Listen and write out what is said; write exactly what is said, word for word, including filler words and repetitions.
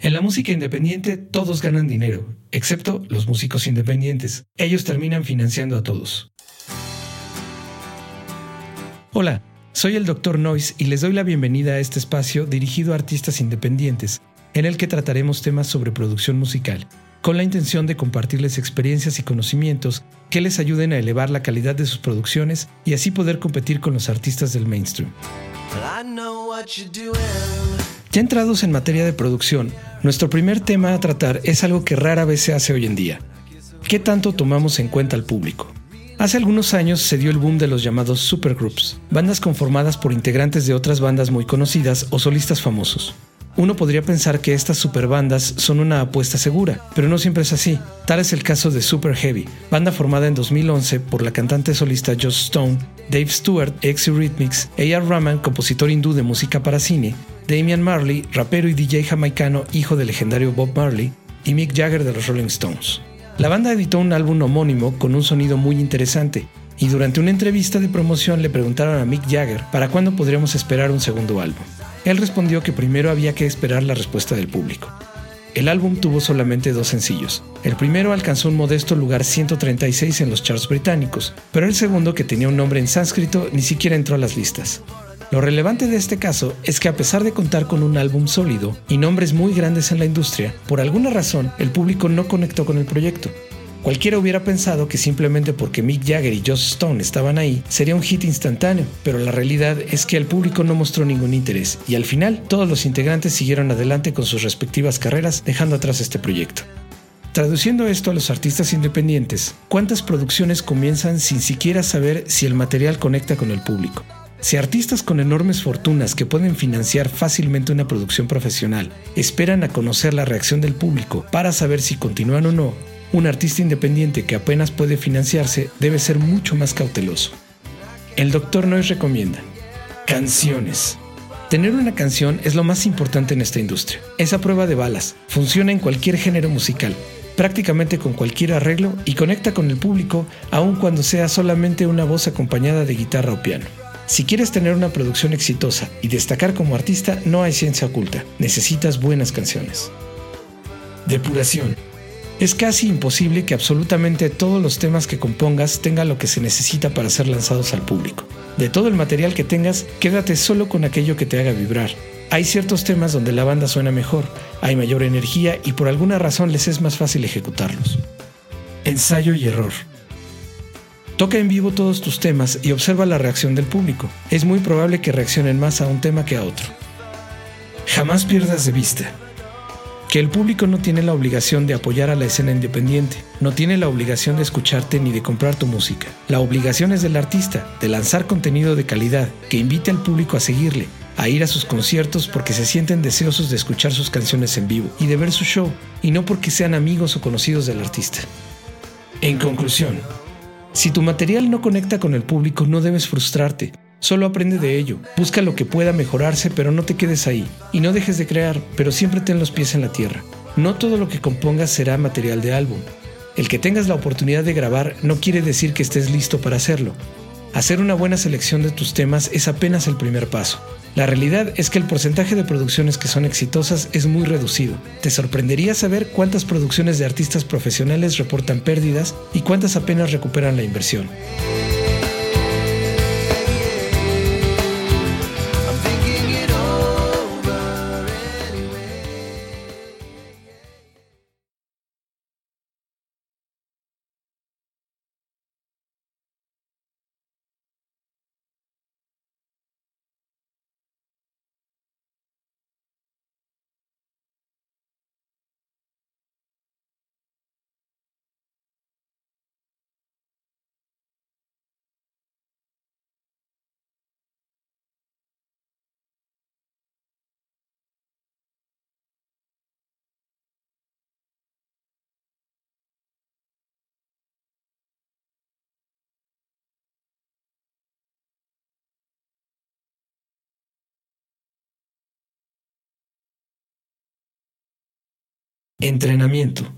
En la música independiente todos ganan dinero, excepto los músicos independientes. Ellos terminan financiando a todos. Hola, soy el doctor Noise y les doy la bienvenida a este espacio dirigido a artistas independientes, en el que trataremos temas sobre producción musical, con la intención de compartirles experiencias y conocimientos que les ayuden a elevar la calidad de sus producciones y así poder competir con los artistas del mainstream. Ya entrados en materia de producción, nuestro primer tema a tratar es algo que rara vez se hace hoy en día. ¿Qué tanto tomamos en cuenta al público? Hace algunos años se dio el boom de los llamados supergroups, bandas conformadas por integrantes de otras bandas muy conocidas o solistas famosos. Uno podría pensar que estas superbandas son una apuesta segura, pero no siempre es así. Tal es el caso de Super Heavy, banda formada en dos mil once por la cantante solista Joss Stone, Dave Stewart, ex Eurythmics, A R Rahman, compositor hindú de música para cine, Damian Marley, rapero y D J jamaicano, hijo del legendario Bob Marley, y Mick Jagger de los Rolling Stones. La banda editó un álbum homónimo con un sonido muy interesante, y durante una entrevista de promoción le preguntaron a Mick Jagger para cuándo podríamos esperar un segundo álbum. Él respondió que primero había que esperar la respuesta del público. El álbum tuvo solamente dos sencillos. El primero alcanzó un modesto lugar ciento treinta y seis en los charts británicos, pero el segundo, que tenía un nombre en sánscrito, ni siquiera entró a las listas. Lo relevante de este caso es que a pesar de contar con un álbum sólido y nombres muy grandes en la industria, por alguna razón el público no conectó con el proyecto. Cualquiera hubiera pensado que simplemente porque Mick Jagger y Joss Stone estaban ahí, sería un hit instantáneo, pero la realidad es que el público no mostró ningún interés y al final todos los integrantes siguieron adelante con sus respectivas carreras, dejando atrás este proyecto. Traduciendo esto a los artistas independientes, ¿cuántas producciones comienzan sin siquiera saber si el material conecta con el público? Si artistas con enormes fortunas que pueden financiar fácilmente una producción profesional esperan a conocer la reacción del público para saber si continúan o no, un artista independiente que apenas puede financiarse debe ser mucho más cauteloso. El doctor Noise recomienda canciones. Tener una canción es lo más importante en esta industria. Es a prueba de balas, funciona en cualquier género musical, prácticamente con cualquier arreglo y conecta con el público aun cuando sea solamente una voz acompañada de guitarra o piano. Si quieres tener una producción exitosa y destacar como artista, no hay ciencia oculta, necesitas buenas canciones. Depuración. Es casi imposible que absolutamente todos los temas que compongas tengan lo que se necesita para ser lanzados al público. De todo el material que tengas, quédate solo con aquello que te haga vibrar. Hay ciertos temas donde la banda suena mejor, hay mayor energía y por alguna razón les es más fácil ejecutarlos. Ensayo y error. Toca en vivo todos tus temas y observa la reacción del público. Es muy probable que reaccionen más a un tema que a otro. Jamás pierdas de vista que el público no tiene la obligación de apoyar a la escena independiente, no tiene la obligación de escucharte ni de comprar tu música. La obligación es del artista, de lanzar contenido de calidad, que invite al público a seguirle, a ir a sus conciertos porque se sienten deseosos de escuchar sus canciones en vivo y de ver su show, y no porque sean amigos o conocidos del artista. En conclusión, si tu material no conecta con el público, no debes frustrarte. Solo aprende de ello, busca lo que pueda mejorarse, pero no te quedes ahí. Y no dejes de crear, pero siempre ten los pies en la tierra. No todo lo que compongas será material de álbum. El que tengas la oportunidad de grabar no quiere decir que estés listo para hacerlo. Hacer una buena selección de tus temas es apenas el primer paso. La realidad es que el porcentaje de producciones que son exitosas es muy reducido. Te sorprendería saber cuántas producciones de artistas profesionales reportan pérdidas y cuántas apenas recuperan la inversión. Entrenamiento.